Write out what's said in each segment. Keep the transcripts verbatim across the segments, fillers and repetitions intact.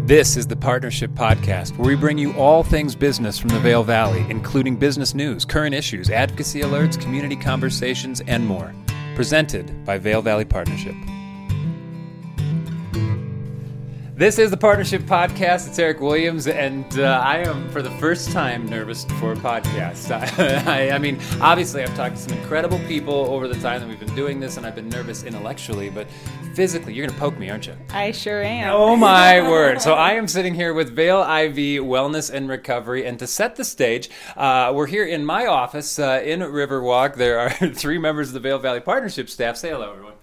This is the Partnership Podcast, where we bring you all things business from the Vail Valley, including business news, current issues, advocacy alerts, community conversations, and more. Presented by Vail Valley Partnership. This is the Partnership Podcast. It's Eric Williams, and uh, I am, for the first time, nervous for a podcast. I, I mean, obviously, I've talked to some incredible people over the time that we've been doing this, and I've been nervous intellectually, but physically, you're going to poke me, aren't you? I sure am. Oh, my word. So I am sitting here with Vail I V Wellness and Recovery, and to set the stage, uh, we're here in my office uh, in Riverwalk. There are three members of the Vail Valley Partnership staff. Say hello, everyone.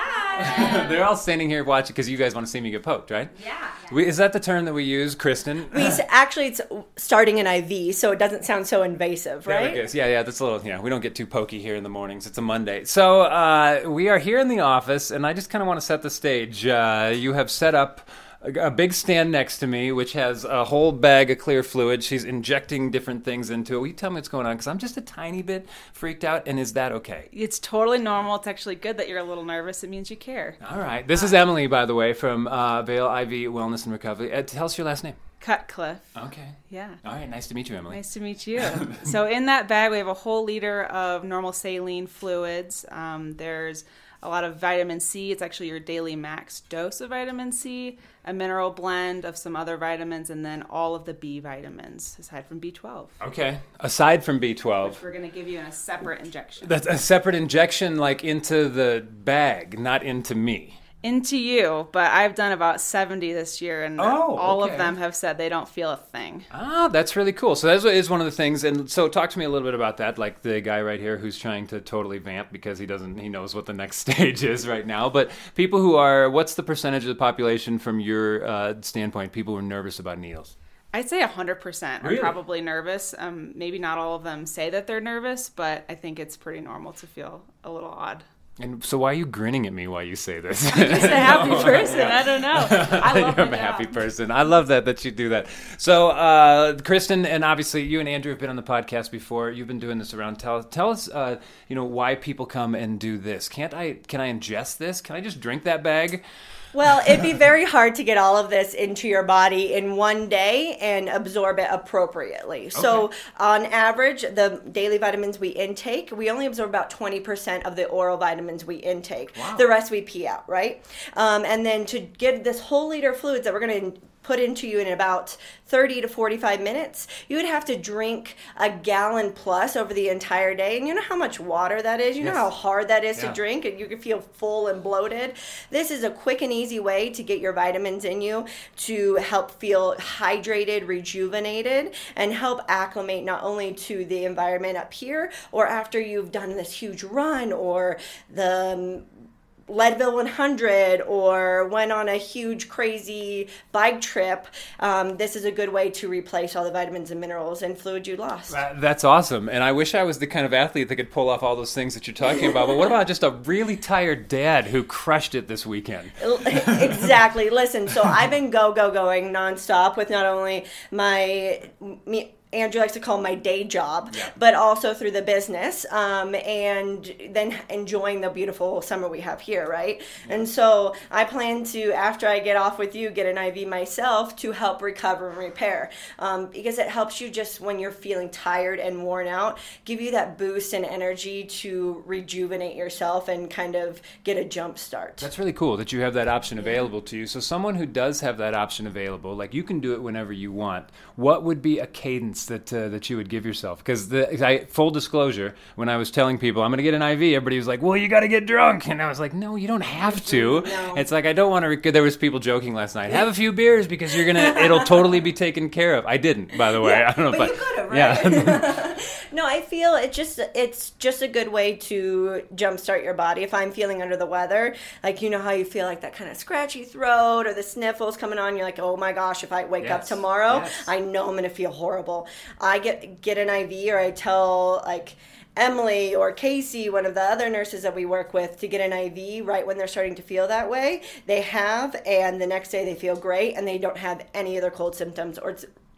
Hi. They're all standing here watching because you guys want to see me get poked, right? Yeah. We, is that the term that we use, Kristen? We actually it's starting an I V, so it doesn't sound so invasive, right? There it is. Yeah, yeah. That's a little. Yeah, we don't get too pokey here in the mornings. It's a Monday, so uh, we are here in the office, and I just kind of want to set the stage. Uh, you have set up a big stand next to me, which has a whole bag of clear fluid. She's injecting different things into it. Will you tell me what's going on? Because I'm just a tiny bit freaked out, and is that okay? It's totally normal. It's actually good that you're a little nervous. It means you care. All right. This is Emily, by the way, from uh, Vail I V Wellness and Recovery. Uh, tell us your last name. Cutcliffe. Okay. Yeah. All right. Nice to meet you, Emily. Nice to meet you. So in that bag, we have a whole liter of normal saline fluids. Um, there's a lot of vitamin C. It's actually your daily max dose of vitamin C, a mineral blend of some other vitamins, and then all of the B vitamins, aside from B twelve. Okay. Aside from B twelve. Which we're going to give you in a separate injection. That's a separate injection, like into the bag, not into me. Into you, but I've done about seventy this year, and oh, all okay. of them have said they don't feel a thing. Ah, that's really cool. So that is one of the things. And so talk to me a little bit about that, like the guy right here who's trying to totally vamp because he doesn't, he knows what the next stage is right now. But people who are, what's the percentage of the population from your uh, standpoint, people who are nervous about needles? I'd say one hundred percent are really? probably nervous. Um, maybe not all of them say that they're nervous, but I think it's pretty normal to feel a little odd. And so why are you grinning at me while you say this? I'm just a happy person. I don't know. I love I'm my a happy job. person. I love that, that you do that. So, uh, Kristen, and obviously you and Andrew have been on the podcast before. You've been doing this around. Tell, tell us, uh, you know, why people come and do this. Can't I, can I ingest this? Can I just drink that bag? Well, it'd be very hard to get all of this into your body in one day and absorb it appropriately. Okay. So on average, the daily vitamins we intake, we only absorb about twenty percent of the oral vitamins we intake. Wow. The rest we pee out, right? Um, and then to get this whole liter of fluids that we're going to put into you in about thirty to forty-five minutes, you would have to drink a gallon plus over the entire day. And you know how much water that is? You yes. know how hard that is yeah. to drink, and you can feel full and bloated. This is a quick and easy way to get your vitamins in you to help feel hydrated, rejuvenated, and help acclimate not only to the environment up here or after you've done this huge run or the um, Leadville one hundred or went on a huge crazy bike trip. Um, this is a good way to replace all the vitamins and minerals and fluid you lost. Uh, that's awesome. And I wish I was the kind of athlete that could pull off all those things that you're talking about. But what about just a really tired dad who crushed it this weekend? Exactly. Listen, so I've been go, go, going nonstop with not only my... me, Andrew likes to call my day job, yeah. but also through the business, um, and then enjoying the beautiful summer we have here, right? Yeah. And so I plan to, after I get off with you, get an I V myself to help recover and repair, um, because it helps you just when you're feeling tired and worn out, give you that boost and energy to rejuvenate yourself and kind of get a jump start. That's really cool that you have that option available to you. So someone who does have that option available, like you can do it whenever you want, what would be a cadence that uh, that you would give yourself? Because the I, full disclosure, when I was telling people I'm going to get an I V, everybody was like, "Well, you got to get drunk," and I was like, "No, you don't have to." No. It's like I don't want to. Rec- there was people joking last night. Have a few beers because you're gonna. It'll totally be taken care of. I didn't, by the way. Yeah, I don't know but if you I. could have, right? Yeah. No, I feel it just it's just a good way to jumpstart your body. If I'm feeling under the weather, like you know how you feel like that kind of scratchy throat or the sniffles coming on, you're like, oh my gosh, if I wake yes. up tomorrow, yes. I know I'm gonna feel horrible. I get get an I V or I tell like Emily or Casey, one of the other nurses that we work with, to get an I V right when they're starting to feel that way. They have, and the next day they feel great and they don't have any other cold symptoms or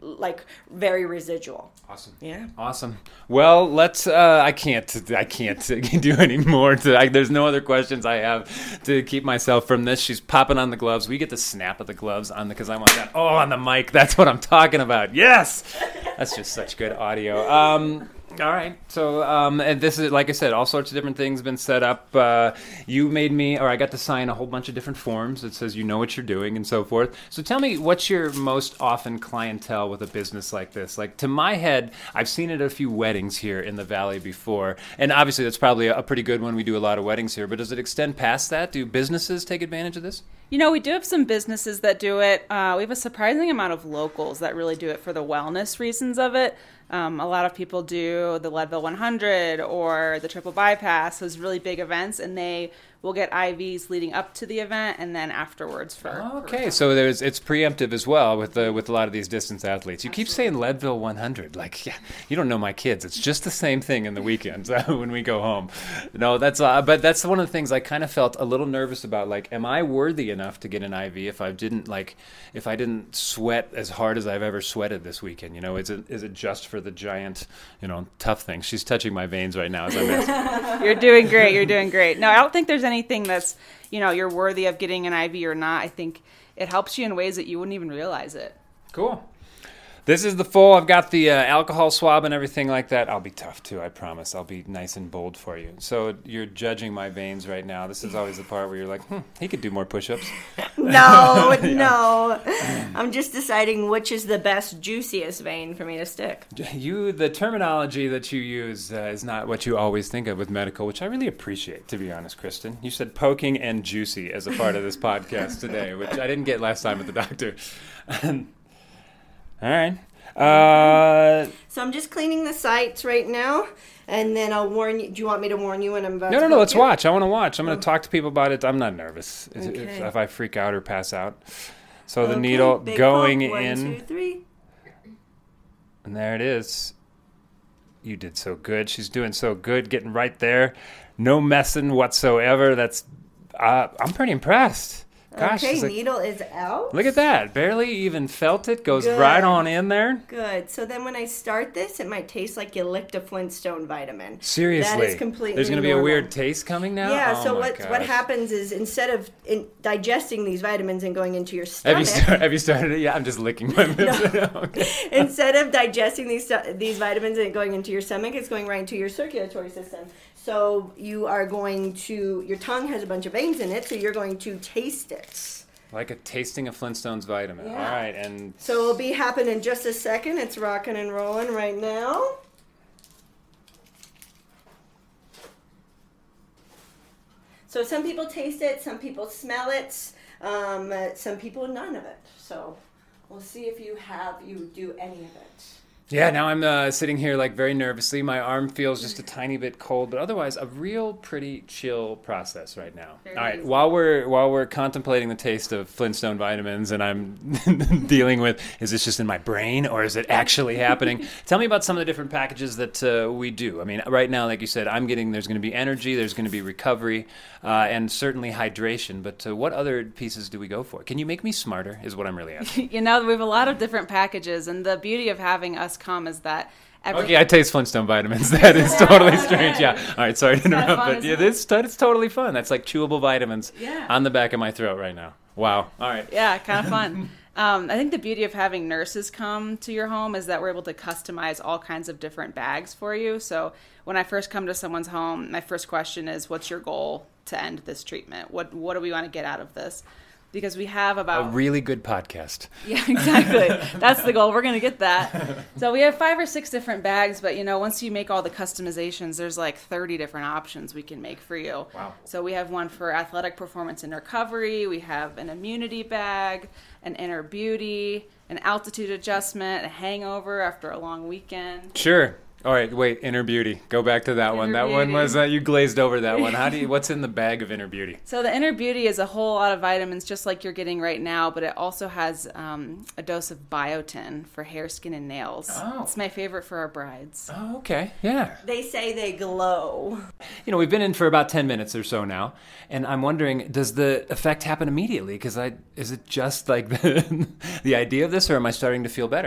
like very residual. Awesome. Yeah. Awesome. Well, let's. Uh, I can't. I can't do any more. To, I, there's no other questions I have to keep myself from this. She's popping on the gloves. We get the snap of the gloves on the because I want that. Oh, on the mic. That's what I'm talking about. Yes. That's just such good audio. Um, all right. So, um, and this is, like I said, all sorts of different things been set up. Uh, you made me, or I got to sign a whole bunch of different forms that says you know what you're doing and so forth. So tell me, what's your most often clientele with a business like this? Like, to my head, I've seen it at a few weddings here in the Valley before. And obviously, that's probably a pretty good one. We do a lot of weddings here. But does it extend past that? Do businesses take advantage of this? You know, we do have some businesses that do it. Uh, we have a surprising amount of locals that really do it for the wellness reasons of it. Um, a lot of people do the Leadville one hundred or the Triple Bypass, those really big events, and they will get I Vs leading up to the event and then afterwards for. Okay, for so there's it's preemptive as well with the with a lot of these distance athletes. You keep saying Leadville one hundred, like yeah, you don't know my kids. It's just the same thing in the weekends when we go home. No, that's uh, but that's one of the things I kind of felt a little nervous about. Like, am I worthy enough to get an I V if I didn't like if I didn't sweat as hard as I've ever sweated this weekend? You know, is it is it just for the giant, you know, tough thing? She's touching my veins right now as I'm asking. You're doing great. You're doing great. No, I don't think there's anything that's, you know, you're worthy of getting an I V or not. I think it helps you in ways that you wouldn't even realize it. Cool. This is the full. I've got the uh, alcohol swab and everything like that. I'll be tough, too, I promise. I'll be nice and bold for you. So you're judging my veins right now. This is always the part where you're like, hmm, he could do more push-ups. No, no. I'm just deciding which is the best, juiciest vein for me to stick. You, the terminology that you use uh, is not what you always think of with medical, which I really appreciate, to be honest, Kristen. You said poking and juicy as a part of this podcast today, which I didn't get last time with the doctor. All right. Uh, so I'm just cleaning the sites right now, and then I'll warn you. Do you want me to warn you when I'm about no, to No, no, no. Let's you? watch. I want to watch. I'm going to talk to people about it. I'm not nervous if, Okay. if, if I freak out or pass out. So the Okay, needle big going pump. One, in. two, three. And there it is. You did so good. She's doing so good, getting right there. No messing whatsoever. That's. Uh, I'm pretty impressed. Gosh, Okay, like, needle is out. look at that. Barely even felt it. Goes Good. right on in there. Good. So then when I start this, it might taste like you licked a Flintstone vitamin. Seriously. That is completely There's going to be a normal. weird taste coming now? Yeah, Oh so my what what gosh. happens is instead of in digesting these vitamins and going into your Have stomach, you, start, have you started it? Yeah, I'm just licking my lips. Okay. instead of digesting these these vitamins and going into your stomach, it's going right into your circulatory system. So you are going to, your tongue has a bunch of veins in it, so you're going to taste it. Like a tasting of Flintstone's vitamin. Yeah. All right, and So it'll be happening in just a second. It's rocking and rolling right now. So some people taste it, some people smell it, um, uh, some people none of it. So we'll see if you have, you do any of it. yeah, now I'm uh, sitting here like very nervously. My arm feels just a tiny bit cold, but otherwise a real pretty chill process right now. Very All right, easy. while we're while we're contemplating the taste of Flintstone vitamins, and I'm dealing with, is this just in my brain or is it actually happening? Tell me about some of the different packages that uh, we do. I mean, right now, like you said, I'm getting there's going to be energy, there's going to be recovery, uh, and certainly hydration. But uh, what other pieces do we go for? Can you make me smarter? Is what I'm really asking. You know, we have a lot of different packages, and the beauty of having us come is that every Okay, I taste Flintstone vitamins. That is totally strange. Yeah. All right, sorry to that interrupt, fun, but isn't yeah, it? this it's totally fun. That's like chewable vitamins Yeah. on the back of my throat right now. Wow. All right. Yeah, kind of fun. Um, I think the beauty of having nurses come to your home is that we're able to customize all kinds of different bags for you. So when I first come to someone's home, my first question is, what's your goal to end this treatment? What What do we want to get out of this? Because we have A about... really good podcast. Yeah, exactly. That's the goal. We're going to get that. So we have five or six different bags, but, you know, once you make all the customizations, there's like thirty different options we can make for you. Wow. So we have one for athletic performance and recovery. We have an immunity bag, an inner beauty, an altitude adjustment, a hangover after a long weekend. Sure. All right, wait, Inner Beauty. Go back to that one. Inner That one Beauty. was uh, you glazed over that one. How do you what's in the bag of Inner Beauty? So the inner beauty is a whole lot of vitamins just like you're getting right now, but it also has um, a dose of biotin for hair, skin, and nails. Oh. It's my favorite for our brides. Oh, okay. Yeah. They say they glow. You know, we've been in for about ten minutes or so now, and I'm wondering, does the effect happen immediately? Because I is it just like the, the idea of this, or am I starting to feel better?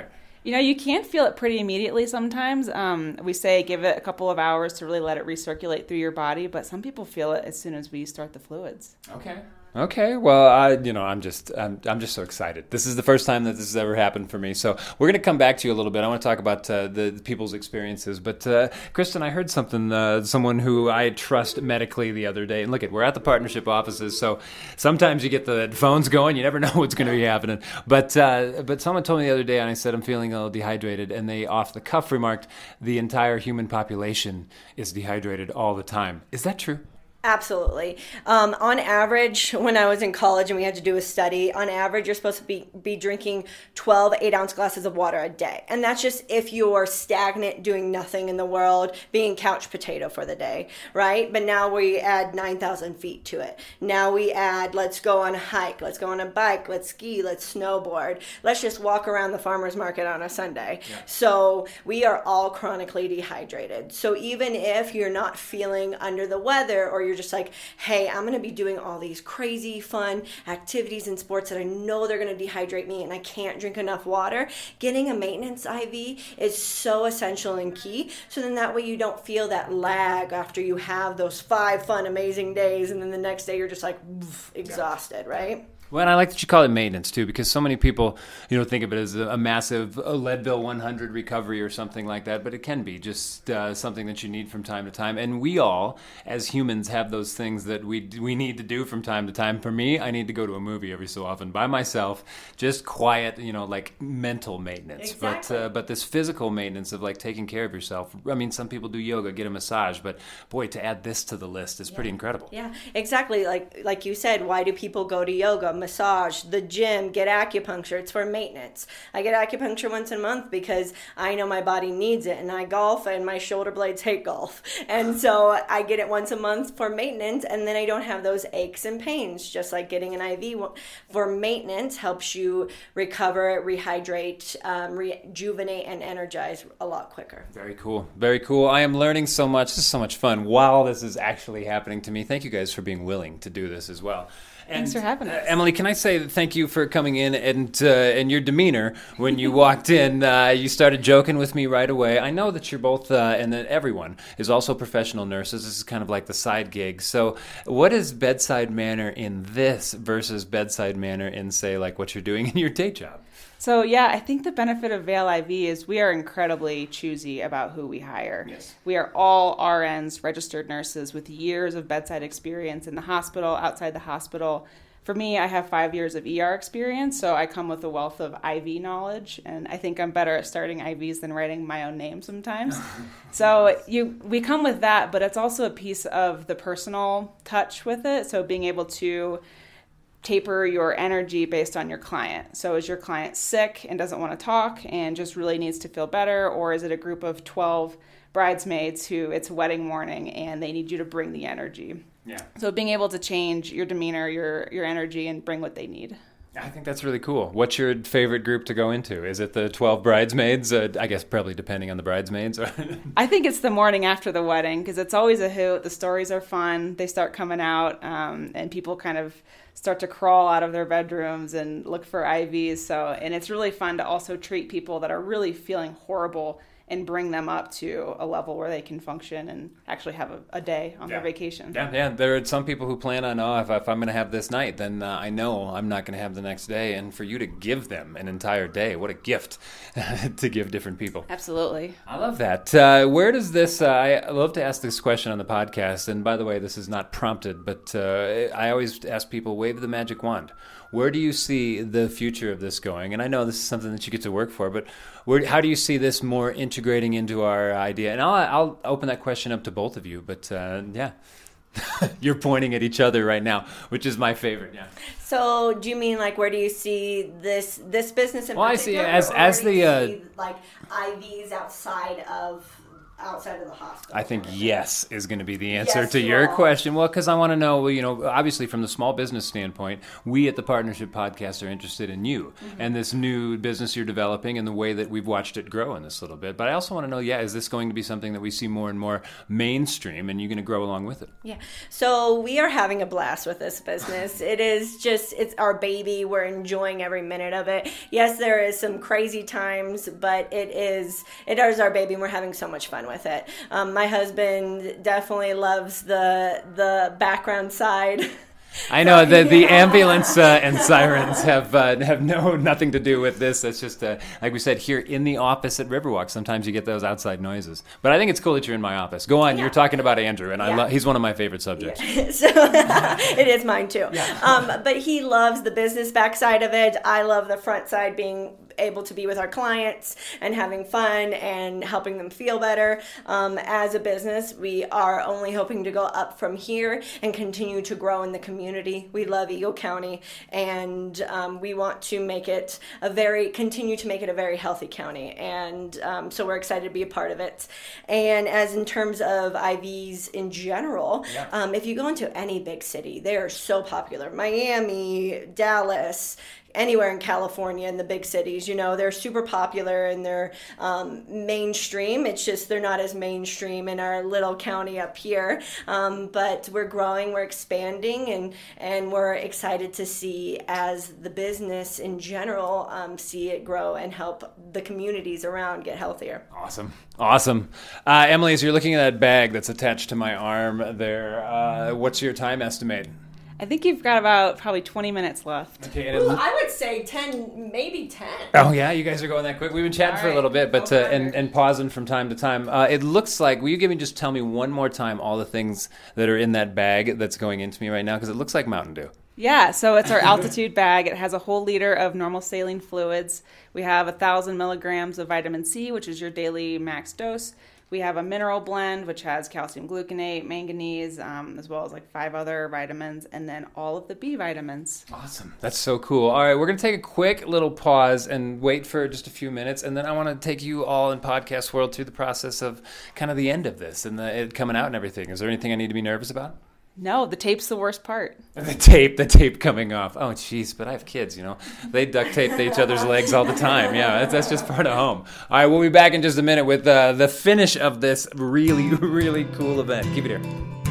You know, you can feel it pretty immediately sometimes. Um, we say give it a couple of hours to really let it recirculate through your body, but some people feel it as soon as we start the fluids. Okay. Okay, well, I, you know, I'm just, I'm, I'm just so excited. This is the first time that this has ever happened for me. So we're going to come back to you a little bit. I want to talk about uh, the, the people's experiences. But uh, Kristen, I heard something, uh, someone who I trust medically the other day. And look, at we're at the partnership offices, so sometimes you get the phones going. You never know what's going to be happening. But uh, but someone told me the other day, and I said I'm feeling a little dehydrated, and they off the cuff remarked the entire human population is dehydrated all the time. Is that true? Absolutely. Um, on average, when I was in college and we had to do a study, on average, you're supposed to be, be drinking twelve eight-ounce glasses of water a day. And that's just if you're stagnant, doing nothing in the world, being couch potato for the day, right? But now we add nine thousand feet to it. Now we add, let's go on a hike, let's go on a bike, let's ski, let's snowboard, let's just walk around the farmer's market on a Sunday. Yeah. So we are all chronically dehydrated. So even if you're not feeling under the weather, or you're just like, hey, I'm going to be doing all these crazy fun activities and sports that I know they're going to dehydrate me and I can't drink enough water, getting a maintenance I V is so essential and key. So then that way you don't feel that lag after you have those five fun, amazing days, and then the next day you're just like woof, exhausted, right? Well, and I like that you call it maintenance, too, because so many people, you know, think of it as a, a massive a Leadville one hundred recovery or something like that, but it can be just uh, something that you need from time to time. And we all, as humans, have those things that we we need to do from time to time. For me, I need to go to a movie every so often by myself, just quiet, you know, like mental maintenance. Exactly. But uh, but this physical maintenance of, like, taking care of yourself. I mean, some people do yoga, get a massage, but, boy, to add this to the list is yeah. pretty incredible. Yeah, exactly. Like like you said, why do people go to yoga? Massage, the gym, get acupuncture? It's for maintenance. I get acupuncture once a month because I know my body needs it, and I golf and my shoulder blades hate golf, and so I get it once a month for maintenance, and then I don't have those aches and pains. Just like getting an I V for maintenance helps you recover, rehydrate, um, rejuvenate, and energize a lot quicker. Very cool. Very cool. I am learning so much. This is so much fun while this is actually happening to me. Thank you guys for being willing to do this as well. And, Thanks for having us. Uh, Emily, can I say thank you for coming in and uh, and your demeanor when you walked in. Uh, you started joking with me right away. I know that you're both, uh, and that everyone is also professional nurses. This is kind of like the side gig. So what is bedside manner in this versus bedside manner in, say, like what you're doing in your day job? So, yeah, I think the benefit of Vail I V is we are incredibly choosy about who we hire. Yes. We are all R Ns, registered nurses with years of bedside experience in the hospital, outside the hospital. For me, I have five years of E R experience, so I come with a wealth of I V knowledge, and I think I'm better at starting I Vs than writing my own name sometimes. So you, we come with that, but it's also a piece of the personal touch with it, so being able to taper your energy based on your client. So is your client sick and doesn't want to talk and just really needs to feel better, or is it a group of twelve bridesmaids who it's wedding morning and they need you to bring the energy? Yeah. So being able to change your demeanor, your your energy, and bring what they need. I think that's really cool. What's your favorite group to go into? Is it the twelve bridesmaids? Uh, I guess probably depending on the bridesmaids. I think it's the morning after the wedding because it's always a hoot. The stories are fun. They start coming out, um, and people kind of start to crawl out of their bedrooms and look for I Vs. So, and it's really fun to also treat people that are really feeling horrible and bring them up to a level where they can function and actually have a, a day on yeah. their vacation. Yeah, yeah. There are some people who plan on, oh, if, if I'm going to have this night, then uh, I know I'm not going to have the next day. And for you to give them an entire day, what a gift to give different people. Absolutely. I love that. Uh, where does this, uh, I love to ask this question on the podcast. And by the way, this is not prompted, but uh, I always ask people, wave the magic wand. Where do you see the future of this going? And I know this is something that you get to work for, but where, how do you see this more integrating into our idea? And I'll, I'll open that question up to both of you, but uh, yeah. You're pointing at each other right now, which is my favorite. Yeah. So, do you mean like where do you see this this business in well, particular? I see as or as where do the you uh, see, like I Vs outside of outside of the hospital. I think yes is going to be the answer Yes, to you your are. question. Well, because I want to know, well, you know, obviously from the small business standpoint, we at the Partnership Podcast are interested in you Mm-hmm. and this new business you're developing and the way that we've watched it grow in this little bit. But I also want to know, yeah, is this going to be something that we see more and more mainstream and you're going to grow along with it? Yeah. So we are having a blast with this business. It is just, it's our baby. We're enjoying every minute of it. Yes, there is some crazy times, but it is, it is our baby and we're having so much fun with it. Um, my husband definitely loves the, the background side. I know the the ambulance uh, and sirens have uh, have no nothing to do with this. That's just uh, like we said here in the office at Riverwalk. Sometimes you get those outside noises, but I think it's cool that you're in my office. Go on, Yeah. you're talking about Andrew, and I Yeah. lo- he's one of my favorite subjects. So it is mine too. Um, but he loves the business backside of it. I love the front side, being able to be with our clients and having fun and helping them feel better. Um, as a business, we are only hoping to go up from here and continue to grow in the community. We love Eagle County, and um, we want to make it a very, continue to make it a very healthy county. And um, so we're excited to be a part of it. And as in terms of I Vs in general, Yeah. um, if you go into any big city, they are so popular. Miami, Dallas, anywhere in California, in the big cities, you know, they're super popular and they're um, mainstream. It's just they're not as mainstream in our little county up here. Um, but we're growing, we're expanding, and and we're excited to see as the business in general um, see it grow and help the communities around get healthier. Awesome. Awesome. Uh, Emily, as you're looking at that bag that's attached to my arm there, uh, what's your time estimate? I think you've got about probably twenty minutes left. Okay, and Ooh, it, I would say ten, maybe ten. oh yeah, you guys are going that quick. We've been chatting All for a right. little bit, but Go uh, for and it. and pausing from time to time. Uh, it looks like. Will you give me just tell me one more time all the things that are in that bag that's going into me right now? Because it looks like Mountain Dew. Yeah, so it's our altitude bag. It has a whole liter of normal saline fluids. We have a thousand milligrams of vitamin C, which is your daily max dose. We have a mineral blend, which has calcium gluconate, manganese, um, as well as like five other vitamins, and then all of the B vitamins. Awesome. That's so cool. All right, we're going to take a quick little pause and wait for just a few minutes, and then I want to take you all in podcast world through the process of kind of the end of this and the, it coming out and everything. Is there anything I need to be nervous about? No, the tape's the worst part. The tape, the tape coming off. Oh, jeez, but I have kids, you know. They duct tape each other's legs all the time. Yeah, that's, that's just part of home. All right, we'll be back in just a minute with uh, the finish of this really, really cool event. Keep it here.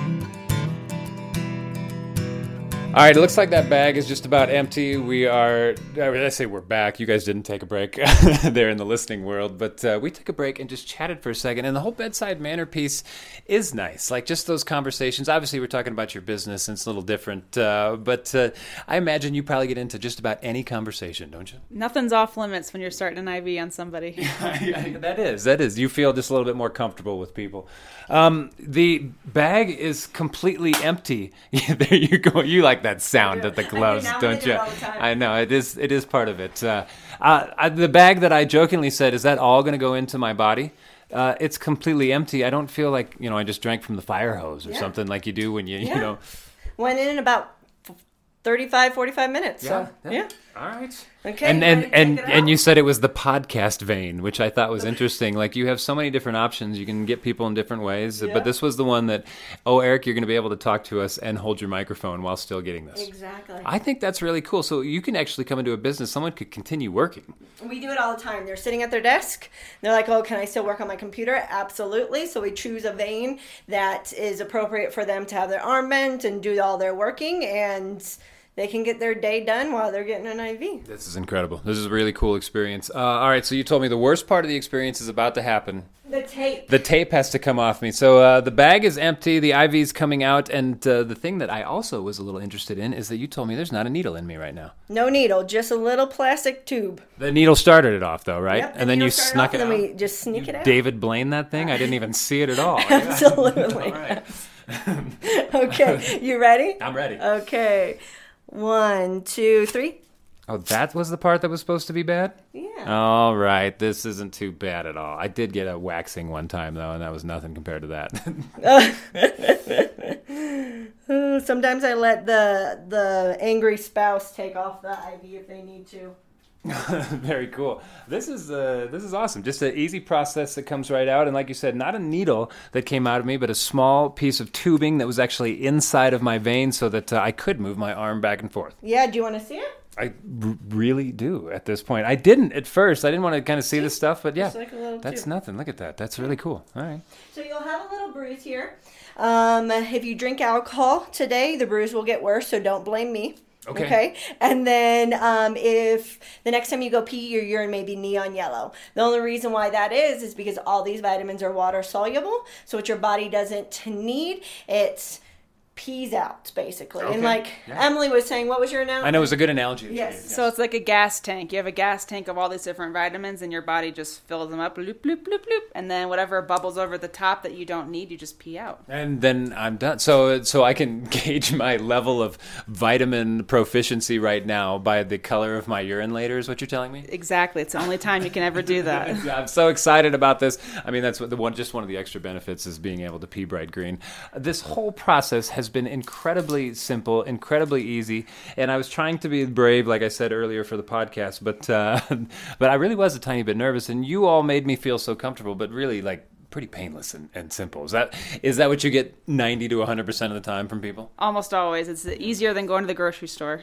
All right, it looks like that bag is just about empty. We are, I say we're back. You guys didn't take a break there in the listening world, but uh, we took a break and just chatted for a second. And the whole bedside manner piece is nice. Like just those conversations. Obviously, we're talking about your business and it's a little different, uh, but uh, I imagine you probably get into just about any conversation, don't you? Nothing's off limits when you're starting an I V on somebody. That is, that is. You feel just a little bit more comfortable with people. Um, the bag is completely empty. There you go. You like that sound of the gloves, now don't we do you? it all the time. I know it is. It is part of it. Uh, uh, I, the bag that I jokingly said, "Is that all going to go into my body?" Uh, it's completely empty. I don't feel like you know I just drank from the fire hose or Yeah. something like you do when you Yeah. you know. Went in about thirty-five, forty-five minutes. So, yeah. All right. Okay. And you and ready to and, check it and out? you said it was the podcast vein, which I thought was interesting. Like you have so many different options. You can get people in different ways. Yeah. But this was the one that, oh, Eric, you're going to be able to talk to us and hold your microphone while still getting this. Exactly. I think that's really cool. So you can actually come into a business. Someone could continue working. We do it all the time. They're sitting at their desk. They're like, oh, can I still work on my computer? Absolutely. So we choose a vein that is appropriate for them to have their arm bent and do all their working, and they can get their day done while they're getting an I V. This is incredible. This is a really cool experience. Uh, all right, so you told me the worst part of the experience is about to happen. The tape. The tape has to come off me. So uh, the bag is empty, the I V's coming out, and uh, the thing that I also was a little interested in is that you told me there's not a needle in me right now. No needle, just a little plastic tube. The needle started it off, though, right? Yep, the and then needle you started snuck off, it and out. then we just sneak it out. David Blaine that thing? I didn't even see it at all. Absolutely. All right. Okay, you ready? I'm ready. Okay. One, two, three. Oh, that was the part that was supposed to be bad? Yeah. All right. This isn't too bad at all. I did get a waxing one time, though, and that was nothing compared to that. Uh, Sometimes I let the the angry spouse take off the I V if they need to. Very cool. This is uh, this is awesome. Just an easy process that comes right out. And like you said, not a needle that came out of me, but a small piece of tubing that was actually inside of my vein so that uh, I could move my arm back and forth. Yeah, do you want to see it? I r- really do at this point. I didn't at first. I didn't want to kind of see this stuff, but yeah, like a little that's tube. Nothing. Look at that. That's really cool. All right. So you'll have a little bruise here. Um, if you drink alcohol today, the bruise will get worse, so don't blame me. Okay. Okay. And then um, if the next time you go pee, your urine may be neon yellow. The only reason why that is is because all these vitamins are water soluble. So what your body doesn't need, it's pees out, basically. Okay. And like Yeah. Emily was saying, what was your analogy? I know it was a good analogy. Yes. So it's like a gas tank. You have a gas tank of all these different vitamins, and your body just fills them up, loop, loop, loop, loop, and then whatever bubbles over the top that you don't need, you just pee out. And then I'm done. So so I can gauge my level of vitamin proficiency right now by the color of my urine later, is what you're telling me? Exactly. It's the only time you can ever do that. I'm so excited about this. I mean, that's what the one. Just one of the extra benefits is being able to pee bright green. This whole process has been incredibly simple, incredibly easy, and I was trying to be brave, like I said earlier, for the podcast, but uh, but I really was a tiny bit nervous, and you all made me feel so comfortable, but really like pretty painless and, and simple. Is that is that what you get ninety to one hundred percent of the time from people? Almost always. It's easier than going to the grocery store.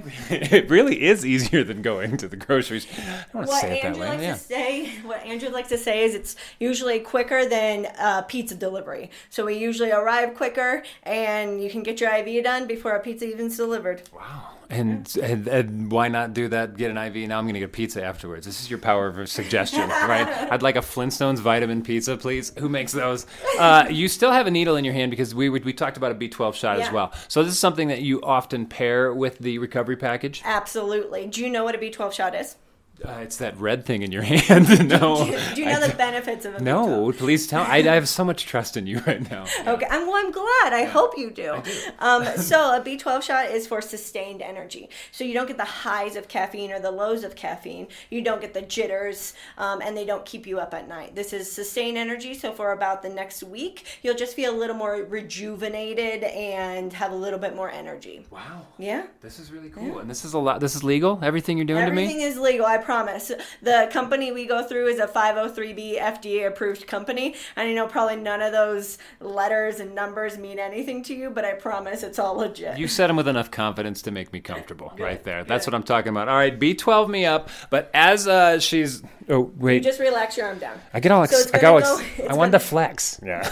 It really is easier than going to the groceries. I don't want to What say it that Andrew way. likes Yeah. to say, what Andrew likes to say is it's usually quicker than uh, pizza delivery. So we usually arrive quicker, and you can get your I V done before a pizza even's delivered. Wow. And, and and why not do that? Get an I V. Now I'm going to get pizza afterwards. This is your power of suggestion, right? I'd like a Flintstones vitamin pizza, please. Who makes those? Uh, you still have a needle in your hand because we we talked about a B twelve shot Yeah. as well. So this is something that you often pair with the recovery package. Absolutely. Do you know what a B twelve shot is? Uh, it's that red thing in your hand. No. Do you, do you know I- the benefits of a B No, twelve? please tell. I, I have so much trust in you right now. Okay, I'm, well, I'm glad. I hope you do. Um, so a B twelve shot is for sustained energy. So you don't get the highs of caffeine or the lows of caffeine. You don't get the jitters, um, and they don't keep you up at night. This is sustained energy. So for about the next week, you'll just feel a little more rejuvenated and have a little bit more energy. Wow. Yeah. This is really cool. And this is a lot. This is legal? Everything you're doing Everything to me? is legal, I promise. The company we go through is a five oh three B F D A approved company, and I know probably none of those letters and numbers mean anything to you, but I promise it's all legit. You said them with enough confidence to make me comfortable right there. That's what I'm talking about. All right, B twelve me up. But as uh, she's... Oh, wait. You just relax your arm down. I get all... So Ex- it's I got all gonna ex- go- I it's wanted gonna- to flex. Yeah.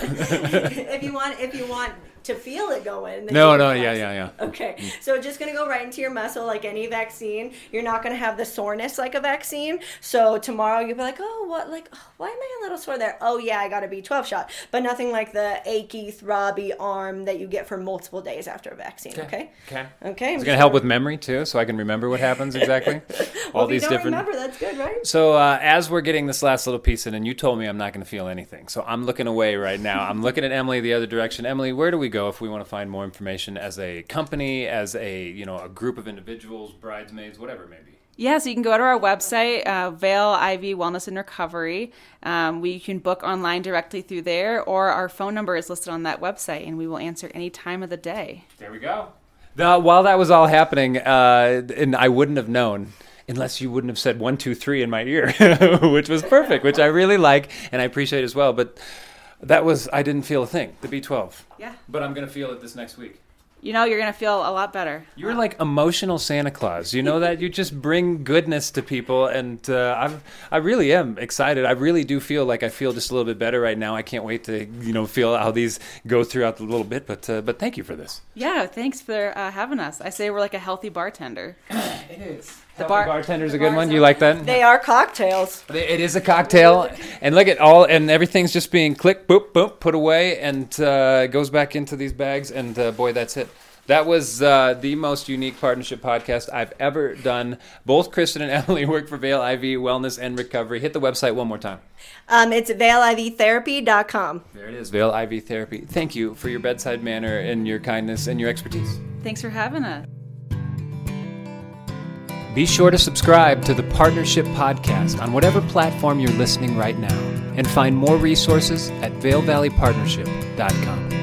if you want, if you want to feel it going. then No, you no, relax. yeah, yeah, yeah. Okay, so it's just going to go right into your muscle like any vaccine. You're not going to have the soreness like a vaccine. So tomorrow you'll be like, oh, what, like, oh, why am I a little sore there? Oh, yeah, I got a B twelve shot. But nothing like the achy, throbby arm that you get for multiple days after a vaccine, okay? Okay. Okay. It's going to help with memory, too, so I can remember what happens exactly. Well, all if these you don't different... remember, that's good, right? So uh, as we're getting this last little piece in, and you told me I'm not going to feel anything, so I'm looking away right now. I'm looking at Emily the other direction. Emily, where do we go if we want to find more information as a company, as a you know a group of individuals, bridesmaids, whatever it may be? Yeah, so you can go to our website, uh, Vail I V Wellness and Recovery. Um, we can book online directly through there, or our phone number is listed on that website, and we will answer any time of the day. There we go. The, while that was all happening, uh, and I wouldn't have known unless you wouldn't have said one, two, three in my ear, which was perfect, which I really like and I appreciate as well. But that was, I didn't feel a thing, the B twelve. Yeah. But I'm going to feel it this next week. You know, you're going to feel a lot better. You're like emotional Santa Claus. You know that? You just bring goodness to people, and uh, I'm, I really am excited. I really do feel like I feel just a little bit better right now. I can't wait to, you know, feel how these go throughout the little bit, but uh, but thank you for this. Yeah, thanks for uh, having us. I say we're like a healthy bartender. It is. The The bar- bartender's a the good one. bars You are- like that? They are cocktails. It is a cocktail, and look at all, and everything's just being click, boop, boop, put away, and uh, goes back into these bags, and uh, boy, that's it. That was uh, the most unique partnership podcast I've ever done. Both Kristen and Emily work for Vail I V Wellness and Recovery. Hit the website one more time. Um, it's vail I V therapy dot com. There it is, Vail I V Therapy. Thank you for your bedside manner and your kindness and your expertise. Thanks for having us. Be sure to subscribe to the Partnership Podcast on whatever platform you're listening right now, and find more resources at vail valley partnership dot com.